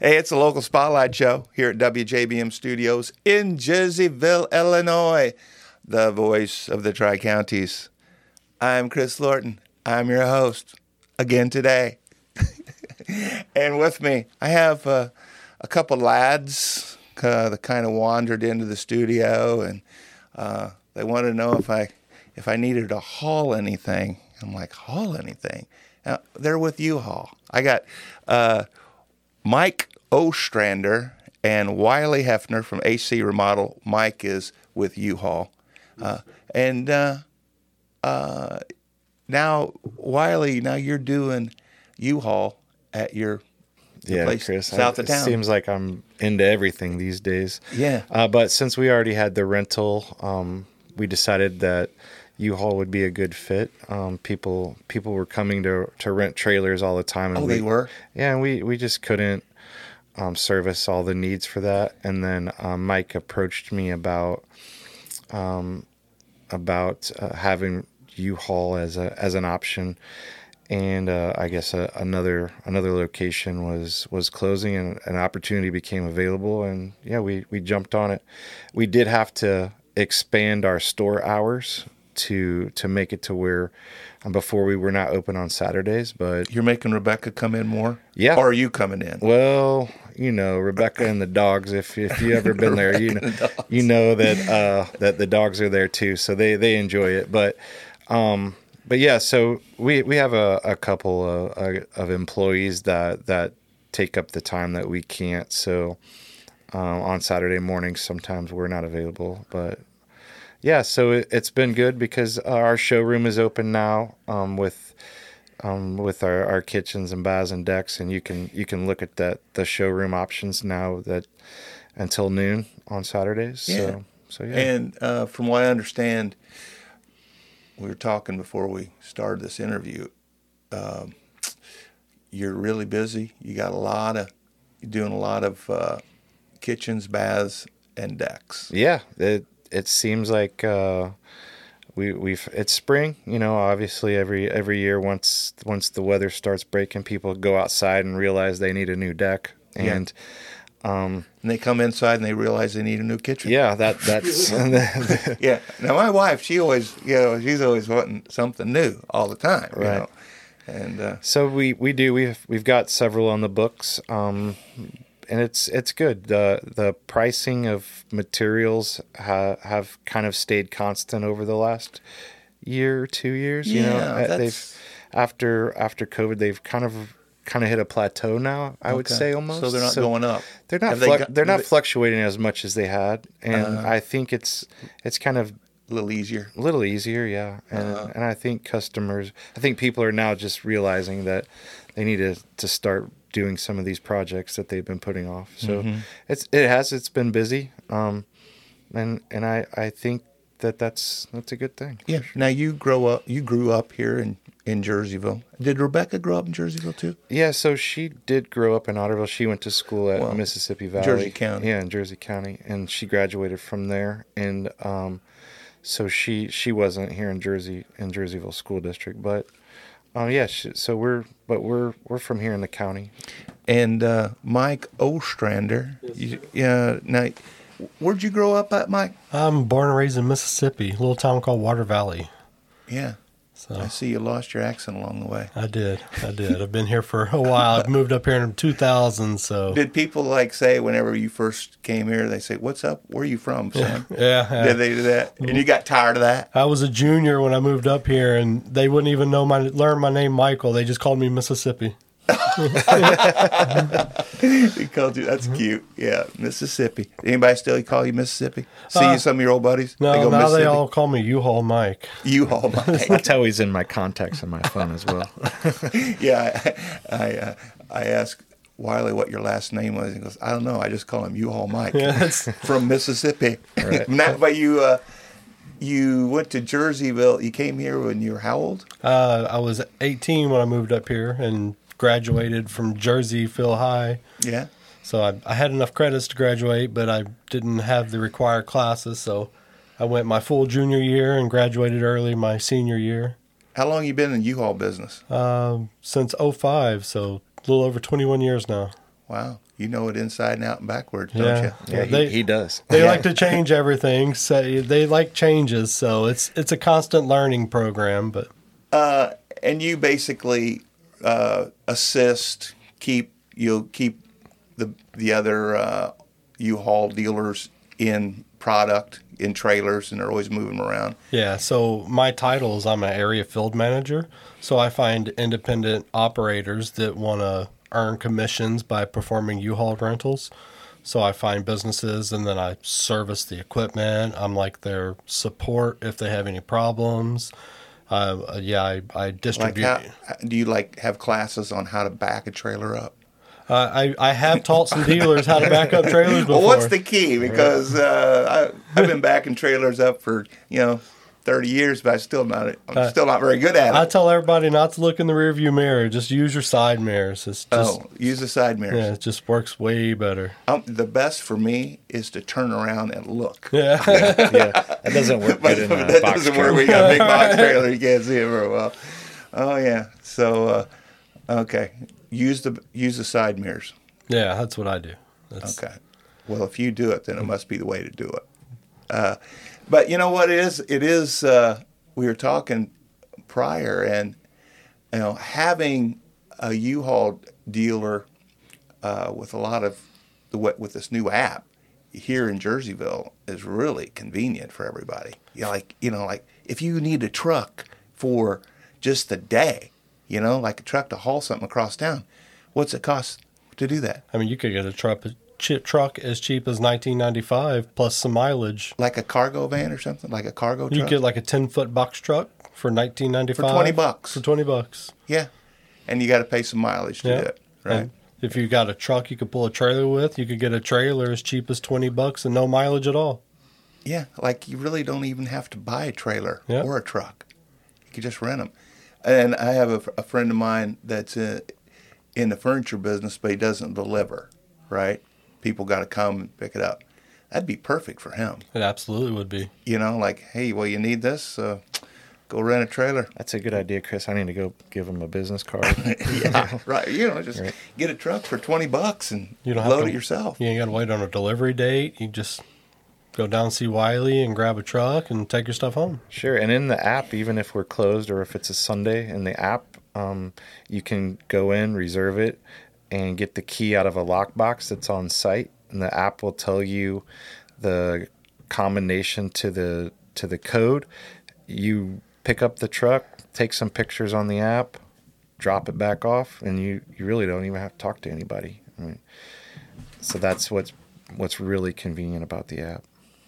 Hey, it's a local spotlight show here at WJBM Studios in Jerseyville, Illinois, the voice of the Tri-Counties. I'm Chris Lorton. I'm your host again today. And with me, I have a couple lads that kind of wandered into the studio, and they wanted to know if I needed to haul anything. I'm like, haul anything? They're with U-Haul. I got Mike Ostrander and Wiley Hefner from HC Remodel. Mike is with U-Haul. And now, Wiley, now you're doing U-Haul at your place Chris, south of town. It seems like I'm into everything these days. Yeah. But since we already had the rental, we decided that U-Haul would be a good fit. People were coming to rent trailers all the time. And they were? Yeah, and we just couldn't service all the needs for that. And then Mike approached me about having U-Haul as an option. And I guess another location was closing, and an opportunity became available. And yeah, we jumped on it. We did have to expand our store hours to make it to where before we were not open on Saturdays. But You're making Rebecca come in more? Yeah. Or are you coming in? Well, Rebecca and the dogs. If you ever been there, you know that the dogs are there too, so they enjoy it. But yeah, so we have a couple of employees that take up the time that we can't. So on Saturday mornings, sometimes we're not available. But yeah, so it's been good because our showroom is open now with our kitchens and baths and decks, and you can look at the showroom options now that until noon on Saturdays. Yeah. So yeah. And from what I understand, we were talking before we started this interview. You're really busy. You're doing a lot of kitchens, baths, and decks. Yeah, it seems like it's spring. Obviously every year once the weather starts breaking, people go outside and realize they need a new deck, and and they come inside and they realize they need a new kitchen. Yeah, that's yeah. Now my wife, she's always wanting something new all the time, right? And so we've got several on the books, and it's good. The pricing of materials have kind of stayed constant over the last year or 2 years. They've after COVID, they've kind of hit a plateau now, I would say, almost. So they're not going up. They're not fluctuating as much as they had, and I think it's kind of a little easier, yeah. And I think people are now just realizing that they need to start doing some of these projects that they've been putting off. So it's been busy, and I think that's a good thing. Yeah. Now you grew up here in Jerseyville. Did Rebecca grow up in Jerseyville too? Yeah, so she did grow up in Otterville. She went to school at Mississippi Valley, Jersey County. Yeah, in Jersey County, and she graduated from there. And so she wasn't here in Jerseyville School District, but so we're from here in the county. And Mike Ostrander, now where'd you grow up at, Mike? I'm born and raised in Mississippi, a little town called Water Valley. Yeah. So I see you lost your accent along the way. I did. I've been here for a while. I've moved up here in 2000. So did people say whenever you first came here, they say, "What's up? Where are you from, Sam?" Yeah. Did they do that? And you got tired of that? I was a junior when I moved up here, and they wouldn't even learn my name, Michael. They just called me Mississippi. He called you. That's cute. Yeah, Mississippi. Anybody still call you Mississippi? See some of your old buddies? No, now they all call me U-Haul Mike. U-Haul Mike. That's how he's in my contacts in my phone as well. Yeah, I asked Wiley what your last name was. He goes, "I don't know. I just call him U-Haul Mike." Yeah, from Mississippi. Right. But you went to Jerseyville. You came here when you were how old? I was 18 when I moved up here and graduated from Jerseyville High. Yeah. So I had enough credits to graduate, but I didn't have the required classes. So I went my full junior year and graduated early my senior year. How long you been in the U-Haul business? Since 2005, so a little over 21 years now. Wow. You know it inside and out and backwards, don't Yeah. you? Yeah, he does. They Yeah. like to change everything. So they like changes. So it's a constant learning program. But And you basically assist, you'll keep the other U-Haul dealers in product, in trailers, and they're always moving them around. yeah, so my title is I'm an area field manager. So I find independent operators that want to earn commissions by performing U-Haul rentals. So I find businesses and then I service the equipment. I'm like their support if they have any problems. I distribute. Do you have classes on how to back a trailer up? I have taught some dealers how to back up trailers before. Well, what's the key? Because I've been backing trailers up for 30 years, but I'm still not very good at it. I tell everybody not to look in the rearview mirror. Just use your side mirrors. It's just, use the side mirrors. yeah, it just works way better. The best for me is to turn around and look. Yeah. Yeah, that doesn't work But good in a that box doesn't truck. work. We got a big box trailer. You can't see it very well. Oh yeah. So okay, use the side mirrors. Yeah, that's what I do. Okay. Well, if you do it, then it must be the way to do it. But you know what it is? It is. We were talking prior, and having a U-Haul dealer with a lot of with this new app here in Jerseyville is really convenient for everybody. Like if you need a truck for just a day, like a truck to haul something across town, what's it cost to do that? I mean, you could get a truck as cheap as $19.95 plus some mileage. Like a cargo van or something, like a cargo truck. You get like a 10-foot box truck for $19.95 For $20. For $20. Yeah, and you got to pay some mileage to do it, right? And if you got a truck you could pull a trailer with, you could get a trailer as cheap as $20 and no mileage at all. Yeah, like you really don't even have to buy a trailer Yeah. or a truck. You can just rent them. And I have a friend of mine that's in the furniture business, but he doesn't deliver, right? People got to come and pick it up. That'd be perfect for him. It absolutely would be. Like, hey, well, you need this? Go rent a trailer. That's a good idea, Chris. I need to go give him a business card. Yeah, right. Just Right. get a truck for $20 and You don't have load to- it yourself. You ain't got to wait on a delivery date. You just go down and see Wiley and grab a truck and take your stuff home. Sure. And in the app, even if we're closed or if it's a Sunday in the app, you can go in, reserve it, and get the key out of a lockbox that's on site. And the app will tell you the combination to the code. You pick up the truck, take some pictures on the app, drop it back off, and you really don't even have to talk to anybody. I mean, so that's what's really convenient about the app.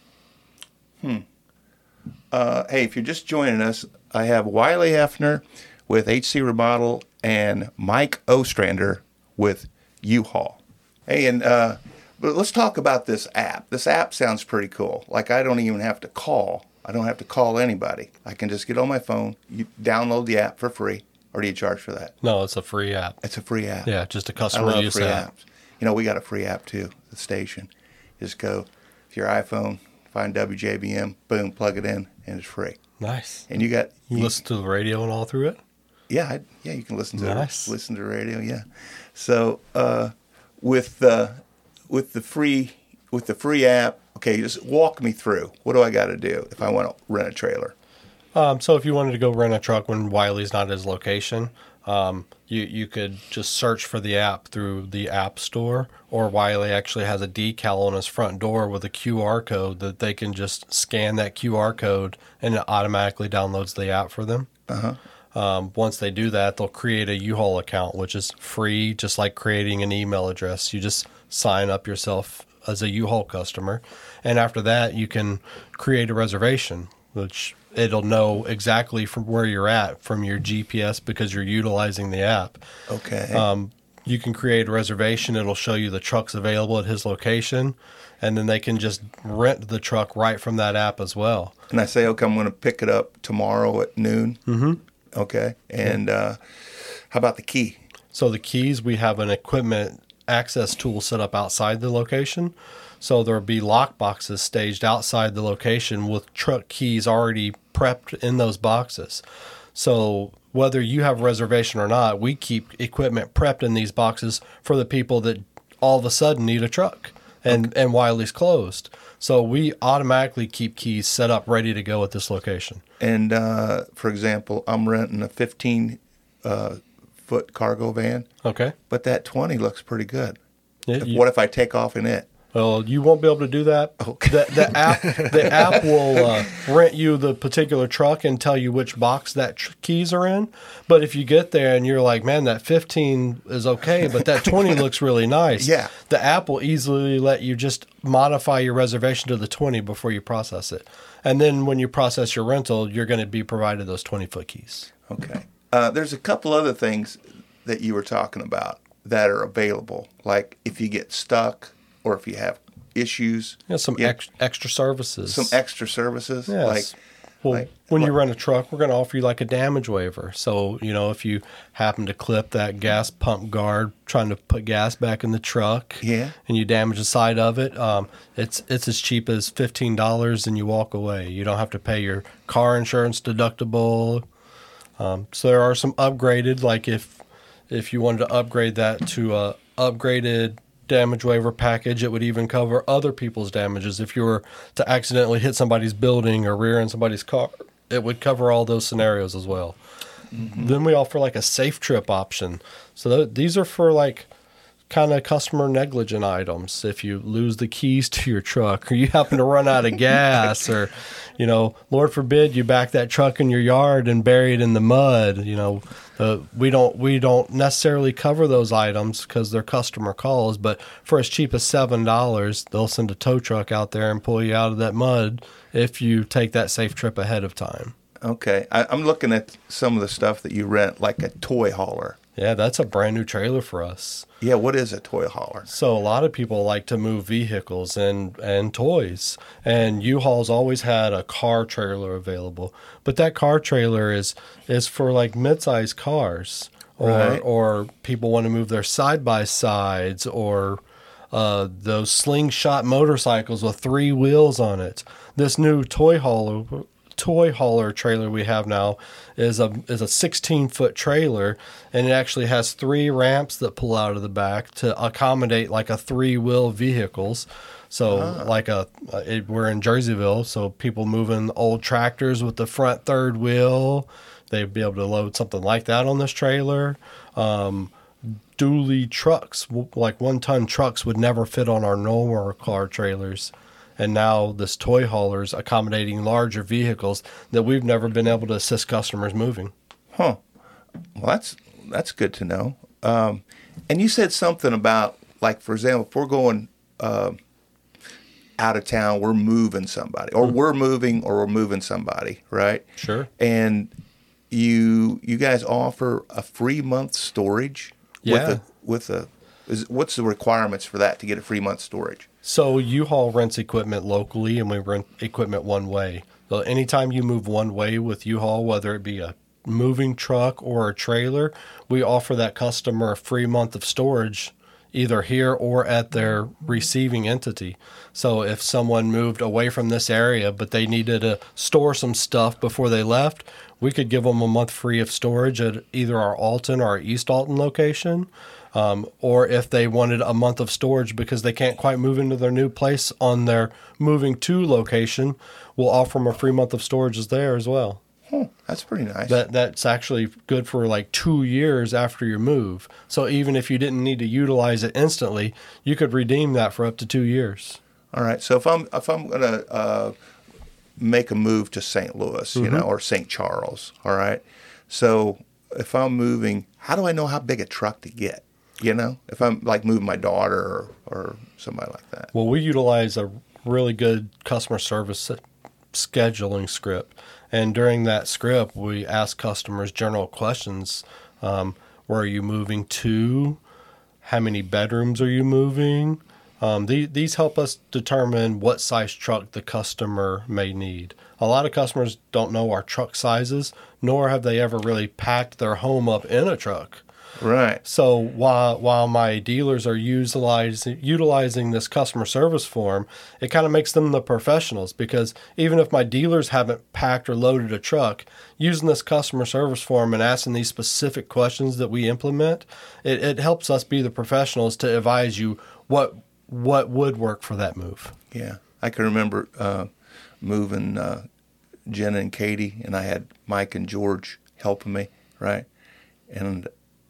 Hey, if you're just joining us, I have Wiley Hefner with HC Remodel and Mike Ostrander with U-Haul. Hey, and but let's talk about this app. This app sounds pretty cool. Like I don't even have to call. I don't have to call anybody. I can just get on my phone, you download the app for free. Or do you charge for that? No, it's a free app. It's a free app. Yeah, just a I customer love use free app. apps. We got a free app too, the station. Just go to your iPhone, find WJBM, boom, plug it in, and it's free. Nice. And you Listen to the radio and all through it? Yeah, you can listen to Nice. listen to radio. Yeah, so with the free app, okay, just walk me through. What do I got to do if I want to rent a trailer? So if you wanted to go rent a truck when Wiley's not at his location, you could just search for the app through the App Store, or Wiley actually has a decal on his front door with a QR code that they can just scan that QR code and it automatically downloads the app for them. Once they do that, they'll create a U-Haul account, which is free, just like creating an email address. You just sign up yourself as a U-Haul customer. And after that, you can create a reservation, which it'll know exactly from where you're at from your GPS because you're utilizing the app. Okay. You can create a reservation. It'll show you the trucks available at his location, and then they can just rent the truck right from that app as well. And I say, okay, I'm going to pick it up tomorrow at noon. Mm-hmm. Okay. And how about the key? So the keys, we have an equipment access tool set up outside the location. So there'll be lock boxes staged outside the location with truck keys already prepped in those boxes. So whether you have a reservation or not, we keep equipment prepped in these boxes for the people that all of a sudden need a truck, and Wiley's closed. So we automatically keep keys set up ready to go at this location. And for example, I'm renting a 15-foot cargo van, Okay. but that 20 looks pretty good. Yeah, What if I take off in it? Well, you won't be able to do that. Okay. The app will rent you the particular truck and tell you which box that keys are in. But if you get there and you're like, man, that 15 is okay, but that 20 looks really nice. Yeah. The app will easily let you just modify your reservation to the 20 before you process it. And then when you process your rental, you're going to be provided those 20-foot keys. Okay. There's a couple other things that you were talking about that are available, like if you get stuck or if you have issues. Yeah, some extra services. Some extra services. Yes. When you rent a truck, we're going to offer you like a damage waiver. So, if you happen to clip that gas pump guard trying to put gas back in the truck, Yeah. and you damage the side of it, it's as cheap as $15 and you walk away. You don't have to pay your car insurance deductible. So there are some upgraded, like if you wanted to upgrade that to a upgraded damage waiver package, it would even cover other people's damages. If you were to accidentally hit somebody's building or rear end somebody's car, it would cover all those scenarios as well. Mm-hmm. Then we offer like a safe trip option. So these are for like kind of customer negligent items. If you lose the keys to your truck or you happen to run out of gas or, Lord forbid you back that truck in your yard and bury it in the mud, we don't necessarily cover those items because they're customer calls, but for as cheap as $7, they'll send a tow truck out there and pull you out of that mud if you take that safe trip ahead of time. Okay. I'm looking at some of the stuff that you rent, like a toy hauler. Yeah, that's a brand new trailer for us. Yeah, what is a toy hauler? So a lot of people like to move vehicles and toys, and U-Haul's always had a car trailer available. But that car trailer is for like mid-sized cars, or people want to move their side-by-sides, or those slingshot motorcycles with 3 wheels on it. This new toy hauler trailer we have now is a 16-foot trailer, and it actually has 3 ramps that pull out of the back to accommodate like a 3-wheel vehicles. So we're in Jerseyville, so people moving old tractors with the front 3rd wheel, they'd be able to load something like that on this trailer. Dually trucks, like 1-ton trucks, would never fit on our normal car trailers. And now this toy hauler is accommodating larger vehicles that we've never been able to assist customers moving. Huh. Well, that's good to know. And you said something about, like, for example, if we're going out of town, we're moving somebody, or we're moving somebody, right? Sure. And you guys offer a free month storage. Yeah. What's the requirements for that to get a free month storage? So U-Haul rents equipment locally, and we rent equipment one way. So anytime you move one way with U-Haul, whether it be a moving truck or a trailer, we offer that customer a free month of storage, either here or at their receiving entity. So if someone moved away from this area, but they needed to store some stuff before they left, we could give them a month free of storage at either our Alton or our East Alton location. Or if they wanted a month of storage because they can't quite move into their new place on their moving to location, we'll offer them a free month of storage there as well. That's pretty nice. That's actually good for like 2 years after your move. So even if you didn't need to utilize it instantly, you could redeem that for up to 2 years. All right. So if I'm going to make a move to St. Louis, or St. Charles, all right. So if I'm moving, how do I know how big a truck to get? If I'm like moving my daughter or somebody like that. Well, we utilize a really good customer service scheduling script. And during that script, we ask customers general questions. Where are you moving to? How many bedrooms are you moving? These help us determine what size truck the customer may need. A lot of customers don't know our truck sizes, nor have they ever really packed their home up in a truck. Right. So while my dealers are utilizing this customer service form, it kind of makes them the professionals, because even if my dealers haven't packed or loaded a truck, using this customer service form and asking these specific questions that we implement, it helps us be the professionals to advise you what would work for that move. Yeah. I can remember moving Jenna and Katie, and I had Mike and George helping me, right? And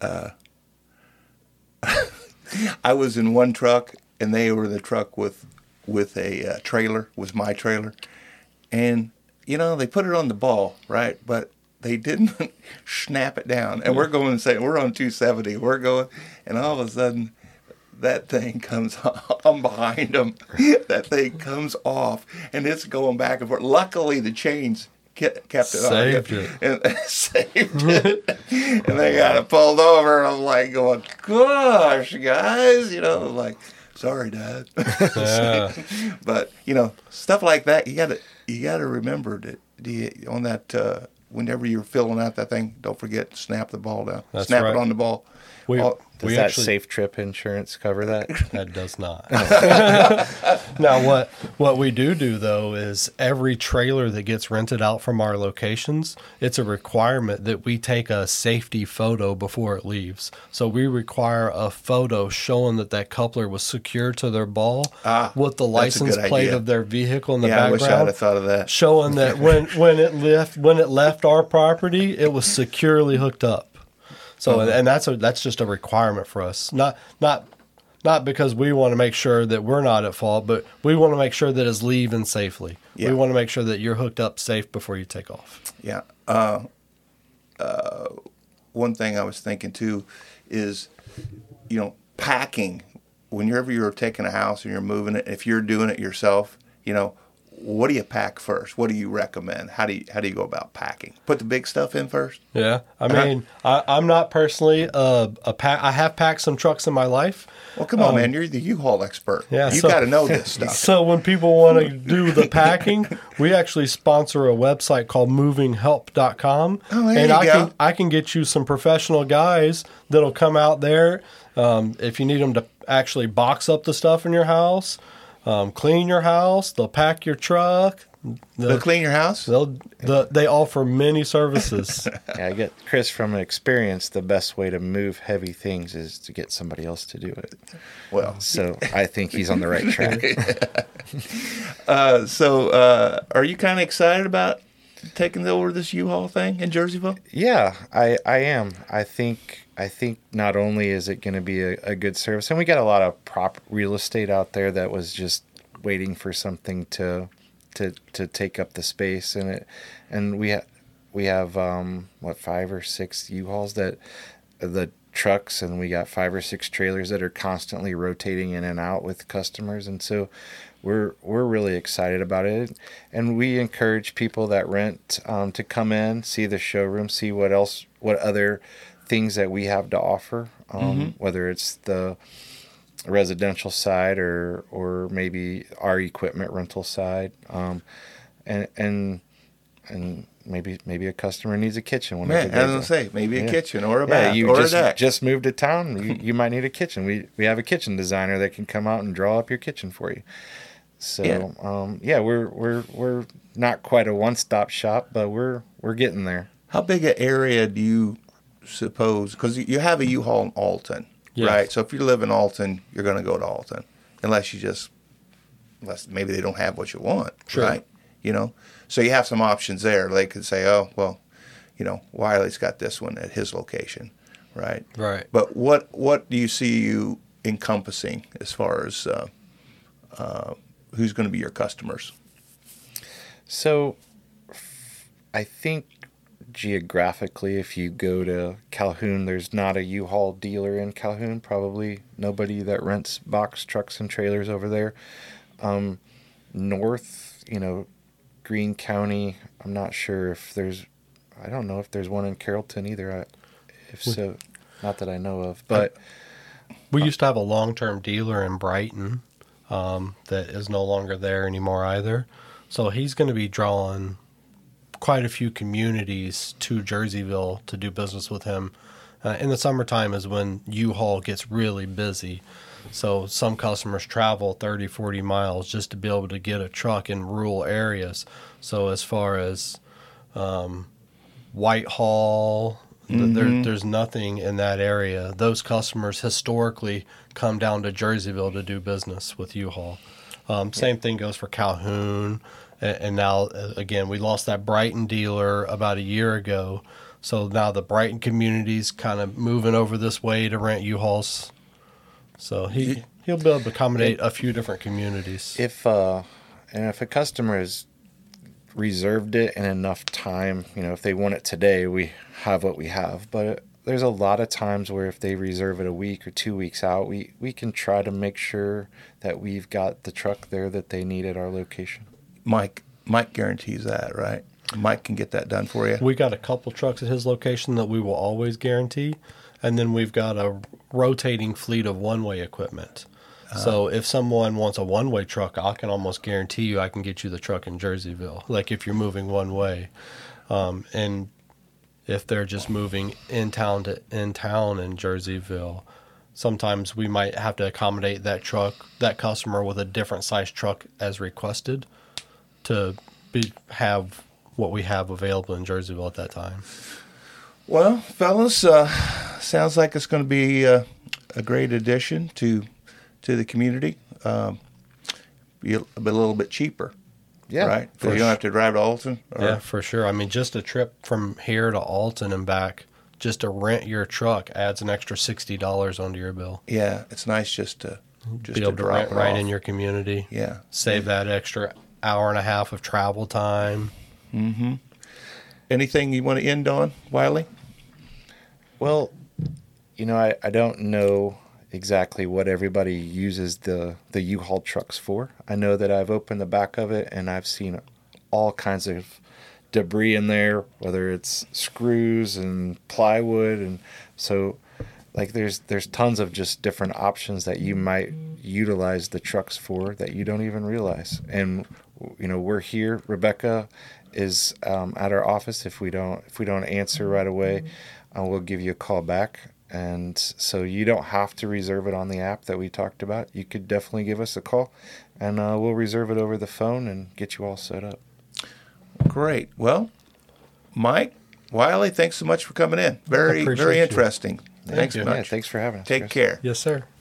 I was in one truck, and they were the truck with a trailer, was my trailer. And, they put it on the ball, right? But they didn't snap it down. And we're going and saying, we're on 270. We're going, and all of a sudden, that thing comes off. I'm behind them. That thing comes off, and it's going back and forth. Luckily, the chains kept it saved on. It. And saved it. And they got it pulled over. And I'm like going, gosh, guys. Like, sorry, Dad. Yeah. But, stuff like that, you gotta remember that on that, whenever you're filling out that thing, don't forget to snap the ball down. That's snap right. it on the ball. Does that Safe Trip insurance cover that? That does not. Now, what we do though is every trailer that gets rented out from our locations, it's a requirement that we take a safety photo before it leaves. So we require a photo showing that coupler was secured to their ball with the license plate of their vehicle in the background. I wish I'd have thought of that. Showing that when it left our property, it was securely hooked up. So and that's just a requirement for us. Not because we want to make sure that we're not at fault, but we want to make sure that it's leaving safely. Yeah. We want to make sure that you're hooked up safe before you take off. Yeah. One thing I was thinking too is, packing. Whenever you're taking a house and you're moving it, if you're doing it yourself, what do you pack first? What do you recommend? How do you go about packing? Put the big stuff in first? Yeah. I mean, I'm not personally I have packed some trucks in my life. Well, come on, man. You're the U-Haul expert. Yeah, you got to know this stuff. So when people want to do the packing, we actually sponsor a website called movinghelp.com. Oh, there you go. I can get you some professional guys that'll come out there if you need them to actually box up the stuff in your house. Clean your house. They'll pack your truck. They'll clean your house? They offer many services. Yeah, I get Chris from experience. The best way to move heavy things is to get somebody else to do it. Well, so I think he's on the right track. So are you kind of excited about taking over this U-Haul thing in Jerseyville? Yeah, I am. I think not only is it going to be a good service, and we got a lot of prop real estate out there that was just waiting for something to take up the space, and we have 5 or 6 U-Hauls that the trucks, and we got 5 or 6 trailers that are constantly rotating in and out with customers, and so we're really excited about it. And we encourage people that rent to come in, see the showroom, see what other things that we have to offer, whether it's the residential side or maybe our equipment rental side, and maybe a customer needs a kitchen. Man, I was gonna say maybe a kitchen or a bath or a deck. Just moved to town. You might need a kitchen. We have a kitchen designer that can come out and draw up your kitchen for you. So we're not quite a one-stop shop, but we're getting there. How big an area do you suppose? Because you have a U-Haul in Alton, right? So if you live in Alton, you're going to go to Alton, unless maybe they don't have what you want, right? So you have some options there. They could say, oh, well, Wiley's got this one at his location, right? Right. But what do you see you encompassing as far as who's going to be your customers? So I think geographically, if you go to Calhoun, there's not a U-Haul dealer in Calhoun, probably nobody that rents box trucks and trailers over there. North, Greene County, I'm not sure if I don't know if there's one in Carrollton either. If so, not that I know of, but we used to have a long-term dealer in Brighton that is no longer there anymore either. So he's going to be drawing quite a few communities to Jerseyville to do business with him In the summertime is when U-Haul gets really busy. So some customers travel 30, 40 miles just to be able to get a truck in rural areas. So as far as Whitehall, there's nothing in that area. Those customers historically come down to Jerseyville to do business with U-Haul. Same thing goes for Calhoun. And now, again, we lost that Brighton dealer about a year ago. So now the Brighton community's kind of moving over this way to rent U-Hauls. So he'll be able to accommodate a few different communities. If a customer has reserved it in enough time, if they want it today, we have what we have. But there's a lot of times where if they reserve it a week or 2 weeks out, we can try to make sure that we've got the truck there that they need at our location. Mike guarantees that, right? Mike can get that done for you. We got a couple trucks at his location that we will always guarantee, and then we've got a rotating fleet of one-way equipment. So if someone wants a one-way truck, I can almost guarantee you I can get you the truck in Jerseyville, like if you're moving one way. And if they're just moving in town in Jerseyville, sometimes we might have to accommodate that customer with a different size truck as requested to have what we have available in Jerseyville at that time. Well, fellas, sounds like it's going to be a great addition to the community. Be a little bit cheaper, right? Because you don't have to drive to Alton. Yeah, for sure. I mean, just a trip from here to Alton and back, just to rent your truck adds an extra $60 onto your bill. Yeah, it's nice just to Be able to rent right in your community. Yeah, save that extra hour and a half of travel time. Mm-hmm. Anything you want to end on, Wiley? Well, I don't know exactly what everybody uses the U-Haul trucks for. I know that I've opened the back of it and I've seen all kinds of debris in there, whether it's screws and plywood, and so there's tons of just different options that you might utilize the trucks for that you don't even realize. And we're here. Rebecca is at our office. If we don't answer right away, we'll give you a call back. And so you don't have to reserve it on the app that we talked about. You could definitely give us a call, and we'll reserve it over the phone and get you all set up. Great. Well, Mike, Wiley, thanks so much for coming in. Very Appreciate interesting. you. Thanks much. Yeah, thanks for having us. Take Chris. care. Yes, sir.